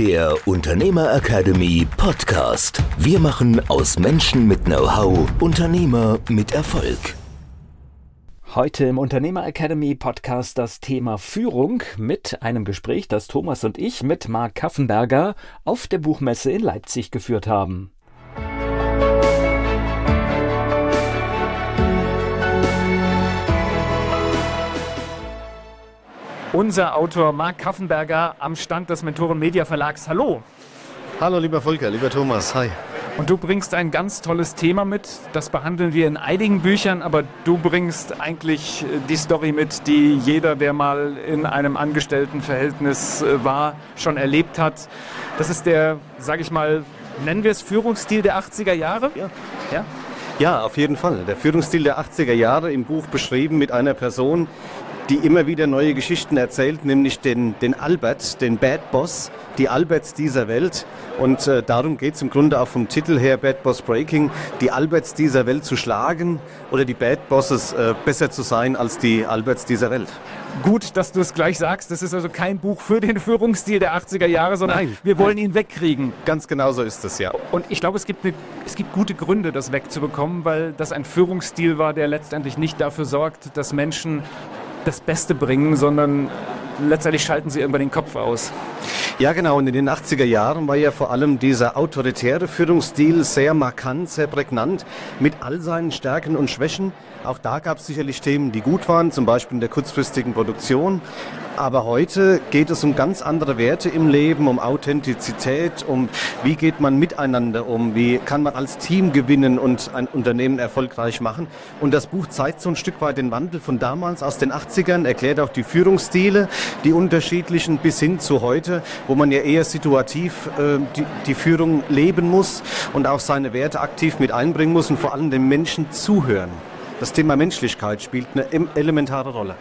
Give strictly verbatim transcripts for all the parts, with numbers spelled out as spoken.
Der Unternehmer Academy Podcast. Wir machen aus Menschen mit Know-how Unternehmer mit Erfolg. Heute im Unternehmer Academy Podcast das Thema Führung mit einem Gespräch, das Thomas und ich mit Marc Kaffenberger auf der Buchmesse in Leipzig geführt haben. Unser Autor Marc Kaffenberger am Stand des Mentoren Media Verlags. Hallo! Hallo lieber Volker, lieber Thomas, hi. Und du bringst ein ganz tolles Thema mit, das behandeln wir in einigen Büchern, aber du bringst eigentlich die Story mit, die jeder, der mal in einem Angestelltenverhältnis war, schon erlebt hat. Das ist der, sage ich mal, nennen wir es Führungsstil der achtziger Jahre? Ja. Ja? Ja, auf jeden Fall. Der Führungsstil der achtziger Jahre im Buch beschrieben mit einer Person, die immer wieder neue Geschichten erzählt, nämlich den, den Albert, den Bad Boss, die Alberts dieser Welt. Und äh, darum geht es im Grunde auch vom Titel her, Bad Boss Breaking, die Alberts dieser Welt zu schlagen oder die Bad Bosses äh, besser zu sein als die Alberts dieser Welt. Gut, dass du es gleich sagst. Das ist also kein Buch für den Führungsstil der achtziger Jahre, sondern Nein. wir wollen ihn wegkriegen. Ganz genau so ist es, ja. Und ich glaube, es gibt, eine, es gibt gute Gründe, das wegzubekommen, weil das ein Führungsstil war, der letztendlich nicht dafür sorgt, dass Menschen das Beste bringen, sondern letztendlich schalten sie irgendwann den Kopf aus. Ja genau, und in den achtziger Jahren war ja vor allem dieser autoritäre Führungsstil sehr markant, sehr prägnant, mit all seinen Stärken und Schwächen. Auch da gab es sicherlich Themen, die gut waren, zum Beispiel in der kurzfristigen Produktion. Aber heute geht es um ganz andere Werte im Leben, um Authentizität, um wie geht man miteinander um, wie kann man als Team gewinnen und ein Unternehmen erfolgreich machen. Und das Buch zeigt so ein Stück weit den Wandel von damals aus den achtzigern, erklärt auch die Führungsstile, die unterschiedlichen bis hin zu heute, wo man ja eher situativ äh, die, die Führung leben muss und auch seine Werte aktiv mit einbringen muss und vor allem den Menschen zuhören. Das Thema Menschlichkeit spielt eine elementare Rolle.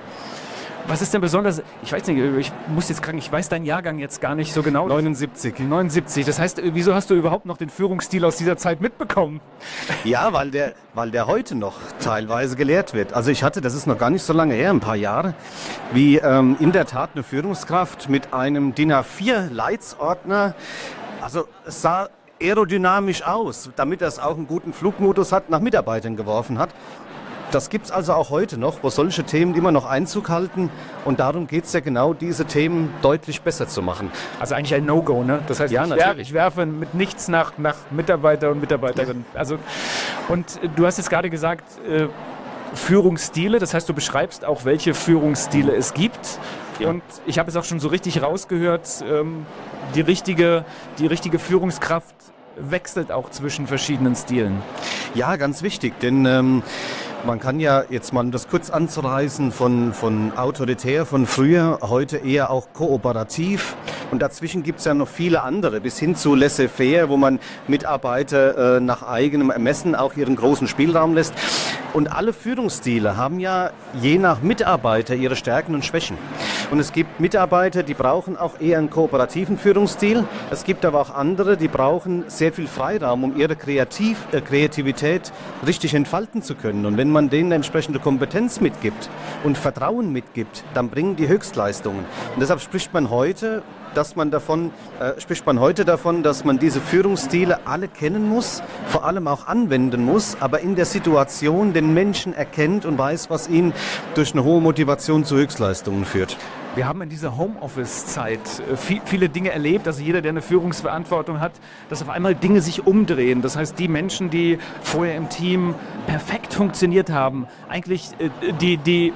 Was ist denn besonders, ich weiß nicht, ich muss jetzt fragen, ich weiß deinen Jahrgang jetzt gar nicht so genau. neunundsiebzig. neunundsiebzig, das heißt, wieso hast du überhaupt noch den Führungsstil aus dieser Zeit mitbekommen? Ja, weil der, weil der heute noch teilweise gelehrt wird. Also ich hatte, das ist noch gar nicht so lange her, ein paar Jahre, wie ähm, in der Tat eine Führungskraft mit einem D I N A vier Leitsordner, also es sah aerodynamisch aus, damit er es auch einen guten Flugmodus hat, nach Mitarbeitern geworfen hat. Das gibt es also auch heute noch, wo solche Themen immer noch Einzug halten. Und darum geht es ja genau, diese Themen deutlich besser zu machen. Also eigentlich ein No-Go, ne? Das heißt, ja, ich, werfe, ich werfe mit nichts nach, nach Mitarbeiter und Mitarbeiterinnen. Ja. Also, und du hast jetzt gerade gesagt, äh, Führungsstile, das heißt, du beschreibst auch, welche Führungsstile es gibt. Ja. Und ich habe es auch schon so richtig rausgehört, ähm, die richtige, die richtige Führungskraft wechselt auch zwischen verschiedenen Stilen. Ja, ganz wichtig, denn ähm, man kann ja, jetzt mal um das kurz anzureißen, von, von autoritär, von früher, heute eher auch kooperativ. Und dazwischen gibt es ja noch viele andere, bis hin zu laissez-faire, wo man Mitarbeiter äh, nach eigenem Ermessen auch ihren großen Spielraum lässt. Und alle Führungsstile haben ja je nach Mitarbeiter ihre Stärken und Schwächen. Und es gibt Mitarbeiter, die brauchen auch eher einen kooperativen Führungsstil. Es gibt aber auch andere, die brauchen sehr viel Freiraum, um ihre Kreativ, äh, Kreativität richtig entfalten zu können. Und wenn man denen eine entsprechende Kompetenz mitgibt und Vertrauen mitgibt, dann bringen die Höchstleistungen. Und deshalb spricht man heute dass man davon, äh, spricht man heute davon, dass man diese Führungsstile alle kennen muss, vor allem auch anwenden muss, aber in der Situation den Menschen erkennt und weiß, was ihn durch eine hohe Motivation zu Höchstleistungen führt. Wir haben in dieser Homeoffice-Zeit viel, viele Dinge erlebt, also jeder, der eine Führungsverantwortung hat, dass auf einmal Dinge sich umdrehen. Das heißt, die Menschen, die vorher im Team perfekt funktioniert haben, eigentlich äh, die, die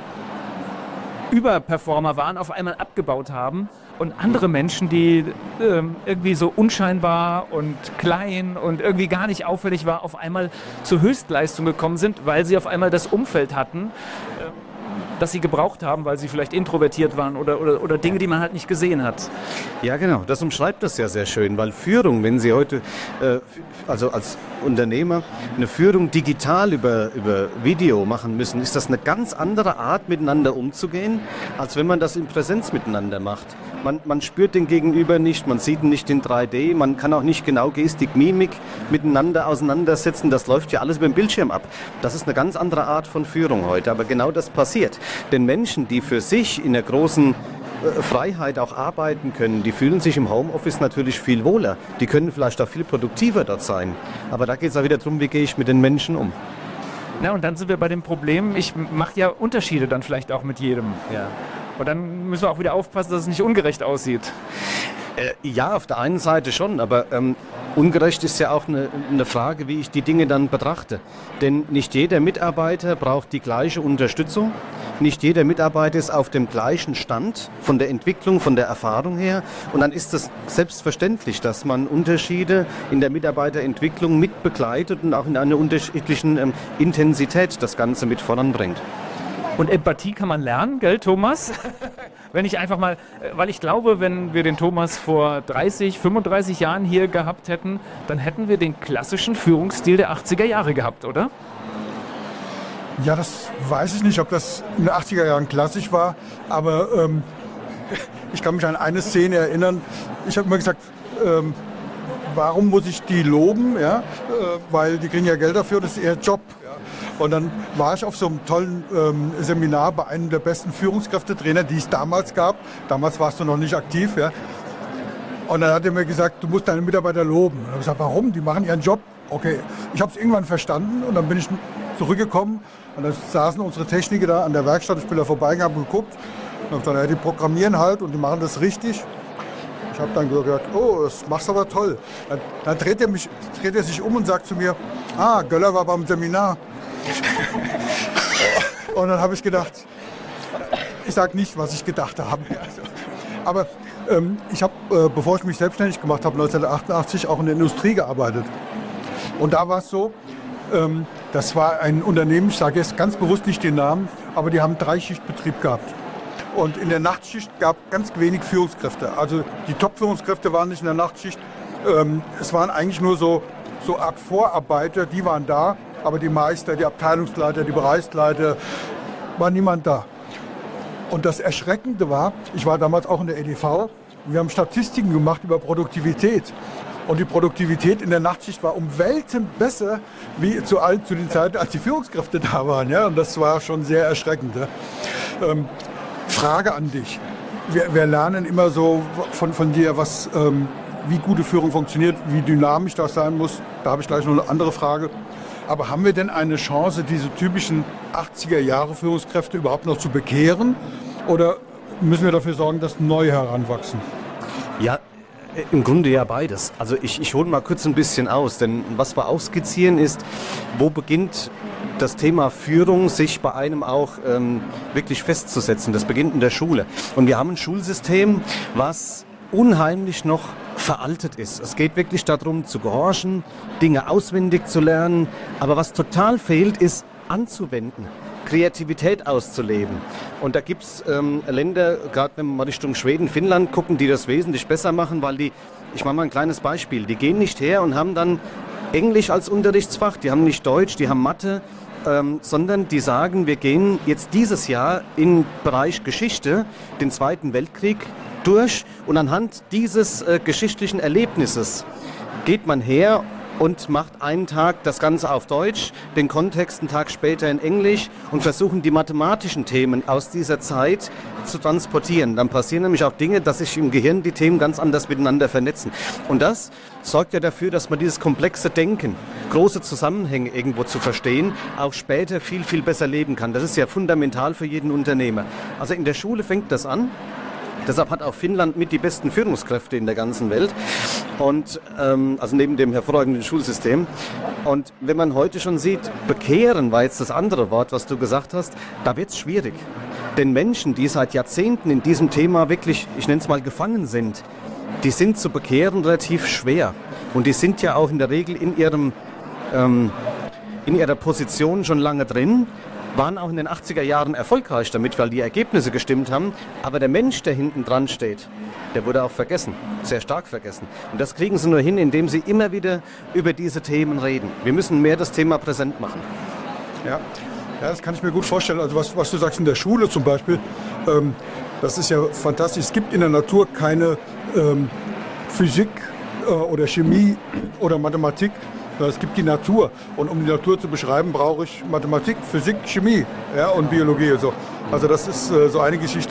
Überperformer waren, auf einmal abgebaut haben. Und andere Menschen, die ähm, irgendwie so unscheinbar und klein und irgendwie gar nicht auffällig war, auf einmal zur Höchstleistung gekommen sind, weil sie auf einmal das Umfeld hatten, äh, das sie gebraucht haben, weil sie vielleicht introvertiert waren oder, oder, oder Dinge, die man halt nicht gesehen hat. Ja, genau. Das umschreibt das ja sehr schön, weil Führung, wenn Sie heute, äh, also als Unternehmer, eine Führung digital über, über Video machen müssen, ist das eine ganz andere Art, miteinander umzugehen, als wenn man das in Präsenz miteinander macht. Man, man spürt den Gegenüber nicht, man sieht ihn nicht in drei D, man kann auch nicht genau Gestik, Mimik miteinander auseinandersetzen. Das läuft ja alles über den Bildschirm ab. Das ist eine ganz andere Art von Führung heute, aber genau das passiert. Denn Menschen, die für sich in der großen äh, Freiheit auch arbeiten können, die fühlen sich im Homeoffice natürlich viel wohler. Die können vielleicht auch viel produktiver dort sein. Aber da geht es auch wieder darum, wie gehe ich mit den Menschen um. Na, und dann sind wir bei dem Problem, ich mache ja Unterschiede dann vielleicht auch mit jedem. Ja. Und dann müssen wir auch wieder aufpassen, dass es nicht ungerecht aussieht. Äh, ja, auf der einen Seite schon, aber ähm, ungerecht ist ja auch eine, eine Frage, wie ich die Dinge dann betrachte. Denn nicht jeder Mitarbeiter braucht die gleiche Unterstützung. Nicht jeder Mitarbeiter ist auf dem gleichen Stand von der Entwicklung, von der Erfahrung her. Und dann ist es selbstverständlich, dass man Unterschiede in der Mitarbeiterentwicklung mit begleitet und auch in einer unterschiedlichen ähm, Intensität das Ganze mit voranbringt. Und Empathie kann man lernen, gell, Thomas? Wenn ich einfach mal, weil ich glaube, wenn wir den Thomas vor dreißig, fünfunddreißig Jahren hier gehabt hätten, dann hätten wir den klassischen Führungsstil der achtziger Jahre gehabt, oder? Ja, das weiß ich nicht, ob das in den achtziger Jahren klassisch war, aber ähm, ich kann mich an eine Szene erinnern. Ich habe immer gesagt, ähm, warum muss ich die loben? Ja? Äh, weil die kriegen ja Geld dafür, das ist ihr Job. Ja? Und dann war ich auf so einem tollen ähm, Seminar bei einem der besten Führungskräftetrainer, die es damals gab. Damals warst du noch nicht aktiv. Ja? Und dann hat er mir gesagt, du musst deine Mitarbeiter loben. Und ich habe gesagt, warum? Die machen ihren Job. Okay, ich habe es irgendwann verstanden und dann bin ich zurückgekommen und dann saßen unsere Techniker da an der Werkstatt. Ich bin da vorbeigegangen und geguckt. Und habe gesagt, ja, die programmieren halt und die machen das richtig. Ich habe dann gesagt, oh, das machst du aber toll. Dann, dann dreht, er mich, dreht er sich um und sagt zu mir, ah, Göller war beim Seminar. Und dann habe ich gedacht, ich sage nicht, was ich gedacht habe. Aber ähm, ich habe, äh, bevor ich mich selbstständig gemacht habe, neunzehnhundertachtundachtzig auch in der Industrie gearbeitet. Und da war es so, ähm, das war ein Unternehmen, ich sage jetzt ganz bewusst nicht den Namen, aber die haben Dreischichtbetrieb gehabt. Und in der Nachtschicht gab es ganz wenig Führungskräfte. Also die Top-Führungskräfte waren nicht in der Nachtschicht. Ähm, es waren eigentlich nur so, so Art Vorarbeiter, die waren da. Aber die Meister, die Abteilungsleiter, die Bereichsleiter, war niemand da. Und das Erschreckende war, ich war damals auch in der E D V, wir haben Statistiken gemacht über Produktivität. Und die Produktivität in der Nachtschicht war um Welten besser wie zu, all, zu den Zeiten, als die Führungskräfte da waren. Ja? Und das war schon sehr erschreckend. Ja? Ähm, Frage an dich. Wir, wir lernen immer so von, von dir, was, ähm, wie gute Führung funktioniert, wie dynamisch das sein muss. Da habe ich gleich noch eine andere Frage. Aber haben wir denn eine Chance, diese typischen achtziger Jahre Führungskräfte überhaupt noch zu bekehren? Oder müssen wir dafür sorgen, dass neue heranwachsen? Ja, im Grunde ja beides. Also ich, ich hole mal kurz ein bisschen aus, denn was wir auch skizzieren ist, wo beginnt das Thema Führung sich bei einem auch ähm, wirklich festzusetzen. Das beginnt in der Schule. Und wir haben ein Schulsystem, was unheimlich noch veraltet ist. Es geht wirklich darum, zu gehorchen, Dinge auswendig zu lernen. Aber was total fehlt, ist anzuwenden, Kreativität auszuleben. Und da gibt es ähm, Länder, gerade wenn wir mal Richtung Schweden, Finnland gucken, die das wesentlich besser machen, weil die, ich mache mal ein kleines Beispiel, die gehen nicht her und haben dann Englisch als Unterrichtsfach, die haben nicht Deutsch, die haben Mathe, ähm, sondern die sagen, wir gehen jetzt dieses Jahr im Bereich Geschichte den Zweiten Weltkrieg durch und anhand dieses äh, geschichtlichen Erlebnisses geht man her und macht einen Tag das Ganze auf Deutsch, den Kontext einen Tag später in Englisch und versuchen die mathematischen Themen aus dieser Zeit zu transportieren. Dann passieren nämlich auch Dinge, dass sich im Gehirn die Themen ganz anders miteinander vernetzen. Und das sorgt ja dafür, dass man dieses komplexe Denken, große Zusammenhänge irgendwo zu verstehen, auch später viel, viel besser leben kann. Das ist ja fundamental für jeden Unternehmer. Also in der Schule fängt das an. Deshalb hat auch Finnland mit die besten Führungskräfte in der ganzen Welt. Und, ähm, also neben dem hervorragenden Schulsystem. Und wenn man heute schon sieht, bekehren war jetzt das andere Wort, was du gesagt hast, da wird es schwierig. Denn Menschen, die seit Jahrzehnten in diesem Thema wirklich, ich nenne es mal, gefangen sind, die sind zu bekehren relativ schwer. Und die sind ja auch in der Regel in ihrem, ähm, in ihrer Position schon lange drin, waren auch in den achtziger Jahren erfolgreich damit, weil die Ergebnisse gestimmt haben. Aber der Mensch, der hinten dran steht, der wurde auch vergessen, sehr stark vergessen. Und das kriegen sie nur hin, indem sie immer wieder über diese Themen reden. Wir müssen mehr das Thema präsent machen. Ja, ja, das kann ich mir gut vorstellen. Also was, was du sagst in der Schule zum Beispiel, ähm, das ist ja fantastisch. Es gibt in der Natur keine ähm, Physik äh, oder Chemie oder Mathematik. Es gibt die Natur und um die Natur zu beschreiben, brauche ich Mathematik, Physik, Chemie, ja, und Biologie und so. Also das ist äh, so eine Geschichte.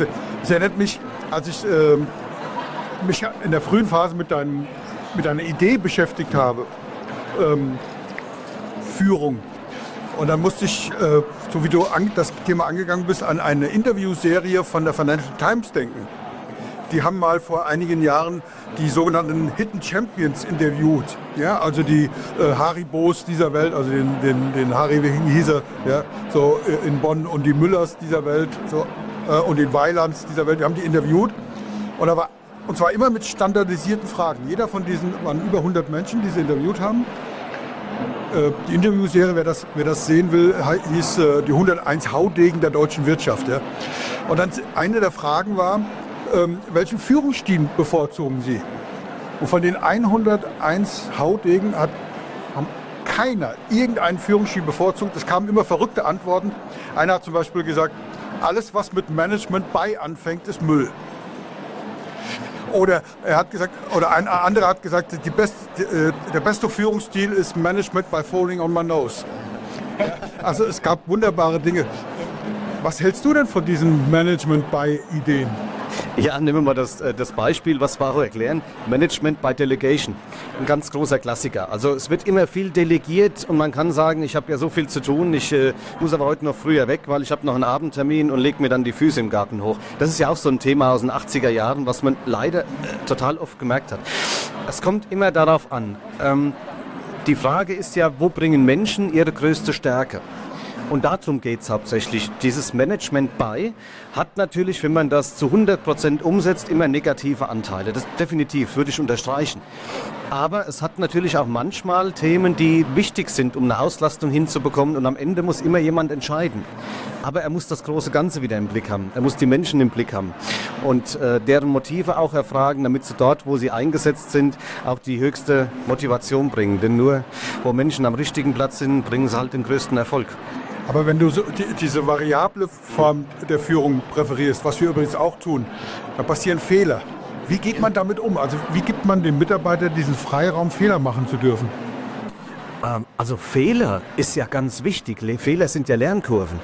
Es erinnert mich, als ich äh, mich in der frühen Phase mit, einem, mit einer Idee beschäftigt habe, ähm, Führung. Und dann musste ich, äh, so wie du an, das Thema angegangen bist, an eine Interviewserie von der Financial Times denken. Die haben mal vor einigen Jahren die sogenannten Hidden Champions interviewt. Ja, also die äh, Haribos dieser Welt, also den, den, den Harry, wie hieß er, ja, so äh, in Bonn, und die Müllers dieser Welt so, äh, und den Weilands dieser Welt. Wir haben die interviewt. Und, da war, und zwar immer mit standardisierten Fragen. Jeder von diesen waren über hundert Menschen, die sie interviewt haben. Äh, die Interviewserie, wer das, wer das sehen will, hieß äh, die hunderteins Haudegen der deutschen Wirtschaft. Ja. Und dann eine der Fragen war, Ähm, welchen Führungsstil bevorzugen Sie? Und von den hunderteins Haudegen hat haben keiner irgendeinen Führungsstil bevorzugt. Es kamen immer verrückte Antworten. Einer hat zum Beispiel gesagt, alles was mit Management bei anfängt, ist Müll. Oder er hat gesagt, oder ein anderer hat gesagt, die best, die, äh, der beste Führungsstil ist Management by falling on my nose. Also es gab wunderbare Dinge. Was hältst du denn von diesen Management by Ideen? Ja, nehmen wir mal das, das Beispiel, was wir auch erklären, Management by Delegation, ein ganz großer Klassiker. Also es wird immer viel delegiert und man kann sagen, ich habe ja so viel zu tun, ich äh, muss aber heute noch früher weg, weil ich habe noch einen Abendtermin und lege mir dann die Füße im Garten hoch. Das ist ja auch so ein Thema aus den achtziger Jahren, was man leider äh, total oft gemerkt hat. Es kommt immer darauf an. Ähm, die Frage ist ja, wo bringen Menschen ihre größte Stärke? Und darum geht es hauptsächlich. Dieses Management by hat natürlich, wenn man das zu hundert Prozent umsetzt, immer negative Anteile. Das definitiv, würde ich unterstreichen. Aber es hat natürlich auch manchmal Themen, die wichtig sind, um eine Auslastung hinzubekommen. Und am Ende muss immer jemand entscheiden. Aber er muss das große Ganze wieder im Blick haben. Er muss die Menschen im Blick haben. Und äh, deren Motive auch erfragen, damit sie dort, wo sie eingesetzt sind, auch die höchste Motivation bringen. Denn nur, wo Menschen am richtigen Platz sind, bringen sie halt den größten Erfolg. Aber wenn du so die, diese variable Form der Führung präferierst, was wir übrigens auch tun, da passieren Fehler. Wie geht man damit um? Also wie gibt man dem Mitarbeiter diesen Freiraum, Fehler machen zu dürfen? Ähm, also Fehler ist ja ganz wichtig. Le- Fehler sind ja Lernkurven.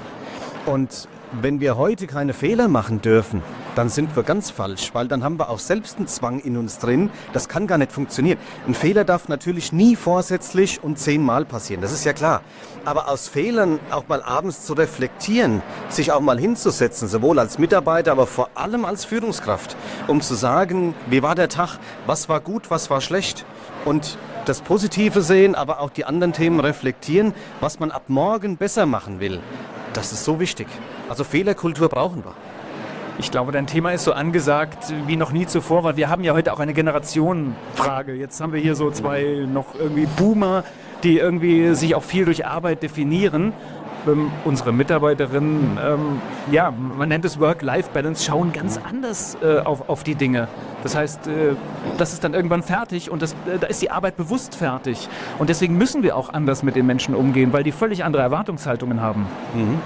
Und wenn wir heute keine Fehler machen dürfen, dann sind wir ganz falsch, weil dann haben wir auch selbst einen Zwang in uns drin. Das kann gar nicht funktionieren. Ein Fehler darf natürlich nie vorsätzlich und zehnmal passieren, das ist ja klar. Aber aus Fehlern auch mal abends zu reflektieren, sich auch mal hinzusetzen, sowohl als Mitarbeiter, aber vor allem als Führungskraft, um zu sagen, wie war der Tag, was war gut, was war schlecht, und das Positive sehen, aber auch die anderen Themen reflektieren, was man ab morgen besser machen will. Das ist so wichtig. Also Fehlerkultur brauchen wir. Ich glaube, dein Thema ist so angesagt wie noch nie zuvor, weil wir haben ja heute auch eine Generationenfrage. Jetzt haben wir hier so zwei noch irgendwie Boomer, die irgendwie sich auch viel durch Arbeit definieren. Ähm, unsere Mitarbeiterinnen, ähm, ja, man nennt es Work-Life-Balance, schauen ganz anders äh, auf, auf die Dinge. Das heißt, äh, das ist dann irgendwann fertig und das, äh, da ist die Arbeit bewusst fertig. Und deswegen müssen wir auch anders mit den Menschen umgehen, weil die völlig andere Erwartungshaltungen haben. Mhm.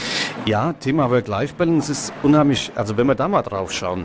Ja, Thema Work-Life-Balance ist unheimlich, also wenn wir da mal drauf schauen.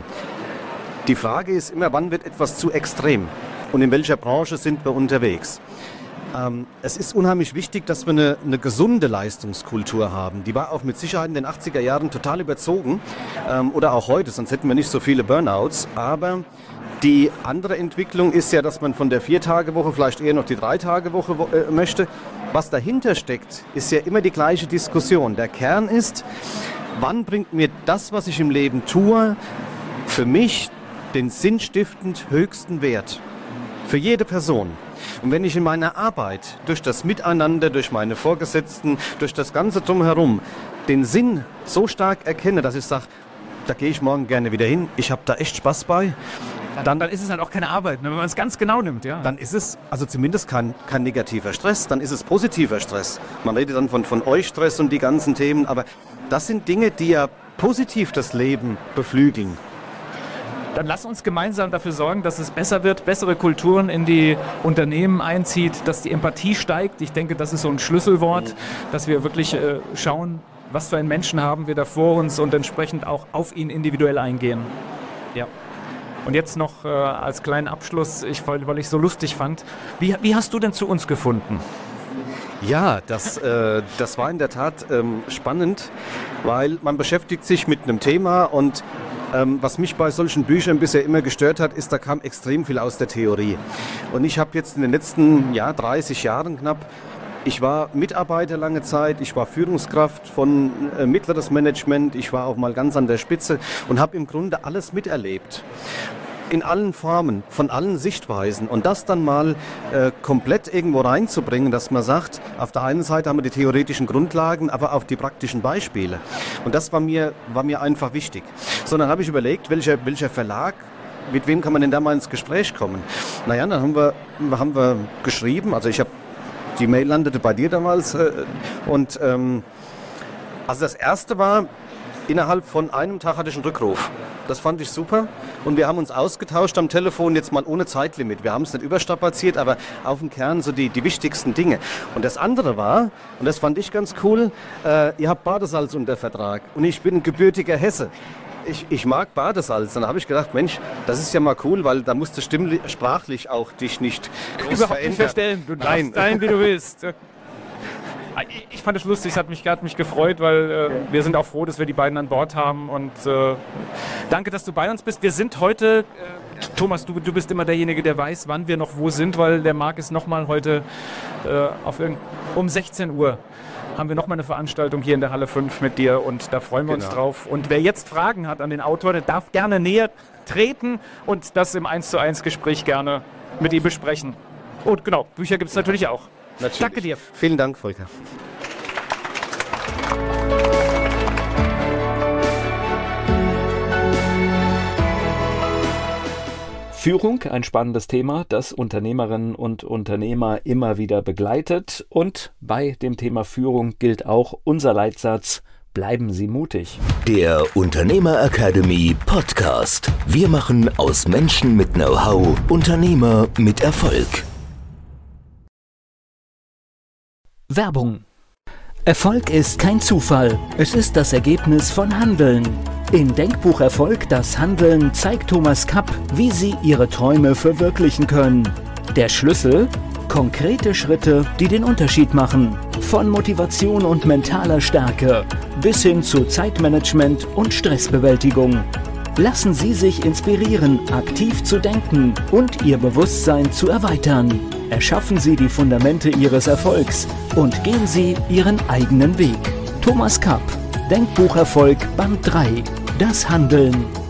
Die Frage ist immer, wann wird etwas zu extrem und in welcher Branche sind wir unterwegs? Ähm, es ist unheimlich wichtig, dass wir eine, eine gesunde Leistungskultur haben. Die war auch mit Sicherheit in den achtziger Jahren total überzogen, ähm, oder auch heute, sonst hätten wir nicht so viele Burnouts. Aber die andere Entwicklung ist ja, dass man von der Vier-Tage-Woche vielleicht eher noch die Drei-Tage-Woche äh, möchte. Was dahinter steckt, ist ja immer die gleiche Diskussion. Der Kern ist, wann bringt mir das, was ich im Leben tue, für mich den sinnstiftend höchsten Wert? Für jede Person. Und wenn ich in meiner Arbeit durch das Miteinander, durch meine Vorgesetzten, durch das Ganze drumherum den Sinn so stark erkenne, dass ich sage, da gehe ich morgen gerne wieder hin, ich habe da echt Spaß bei, Dann, dann ist es halt auch keine Arbeit, ne, wenn man es ganz genau nimmt. Ja. dann ist es also zumindest kein, kein negativer Stress, dann ist es positiver Stress. Man redet dann von, von Eustress und die ganzen Themen, aber das sind Dinge, die ja positiv das Leben beflügeln. Dann lass uns gemeinsam dafür sorgen, dass es besser wird, bessere Kulturen in die Unternehmen einzieht, dass die Empathie steigt. Ich denke, das ist so ein Schlüsselwort, dass wir wirklich äh, schauen, was für einen Menschen haben wir da vor uns und entsprechend auch auf ihn individuell eingehen. Ja. Und jetzt noch äh, als kleinen Abschluss, ich, weil ich so lustig fand, wie, wie hast du denn zu uns gefunden? Ja, das, äh, das war in der Tat ähm, spannend, weil man beschäftigt sich mit einem Thema und Ähm, was mich bei solchen Büchern bisher immer gestört hat, ist, da kam extrem viel aus der Theorie. Und ich habe jetzt in den letzten ja, dreißig Jahren knapp, ich war Mitarbeiter lange Zeit, ich war Führungskraft von äh, mittleres Management, ich war auch mal ganz an der Spitze und habe im Grunde alles miterlebt. In allen Formen, von allen Sichtweisen und das dann mal äh, komplett irgendwo reinzubringen, dass man sagt, auf der einen Seite haben wir die theoretischen Grundlagen, aber auch die praktischen Beispiele. Und das war mir, war mir einfach wichtig. So, dann habe ich überlegt, welcher, welcher Verlag, mit wem kann man denn da mal ins Gespräch kommen? Naja, dann haben wir, haben wir geschrieben, also ich habe, die Mail landete bei dir damals äh, und ähm, also das erste war, innerhalb von einem Tag hatte ich einen Rückruf. Das fand ich super und wir haben uns ausgetauscht am Telefon, jetzt mal ohne Zeitlimit. Wir haben es nicht überstrapaziert, aber auf dem Kern so die, die wichtigsten Dinge. Und das andere war, und das fand ich ganz cool, äh, ihr habt Badesalz unter Vertrag und ich bin gebürtiger Hesse. Ich, ich mag Badesalz. Dann habe ich gedacht, Mensch, das ist ja mal cool, weil da musst du stimmlich, sprachlich auch dich nicht groß Überhaupt verändern. nicht verstellen. Du Nein. darfst sein, wie du willst. Ich fand es lustig, es hat mich gerade mich gefreut, weil äh, wir sind auch froh, dass wir die beiden an Bord haben und äh, danke, dass du bei uns bist. Wir sind heute, äh, Thomas, du, du bist immer derjenige, der weiß, wann wir noch wo sind, weil der Marc ist nochmal heute äh, auf irgend, um sechzehn Uhr haben wir nochmal eine Veranstaltung hier in der Halle fünf mit dir und da freuen wir Genau. uns drauf. Und wer jetzt Fragen hat an den Autor, der darf gerne näher treten und das im eins zu eins Gespräch gerne mit ihm besprechen. Und genau, Bücher gibt es natürlich auch. Natürlich. Danke dir. Vielen Dank, Volker. Führung, ein spannendes Thema, das Unternehmerinnen und Unternehmer immer wieder begleitet. Und bei dem Thema Führung gilt auch unser Leitsatz: Bleiben Sie mutig. Der Unternehmer Academy Podcast. Wir machen aus Menschen mit Know-how Unternehmer mit Erfolg. Werbung. Erfolg ist kein Zufall, es ist das Ergebnis von Handeln. In Denkbuch Erfolg, das Handeln, zeigt Thomas Kapp, wie Sie Ihre Träume verwirklichen können. Der Schlüssel? Konkrete Schritte, die den Unterschied machen. Von Motivation und mentaler Stärke bis hin zu Zeitmanagement und Stressbewältigung. Lassen Sie sich inspirieren, aktiv zu denken und Ihr Bewusstsein zu erweitern. Erschaffen Sie die Fundamente Ihres Erfolgs und gehen Sie Ihren eigenen Weg. Thomas Kapp, Denkbuch Erfolg, Band drei. Das Handeln.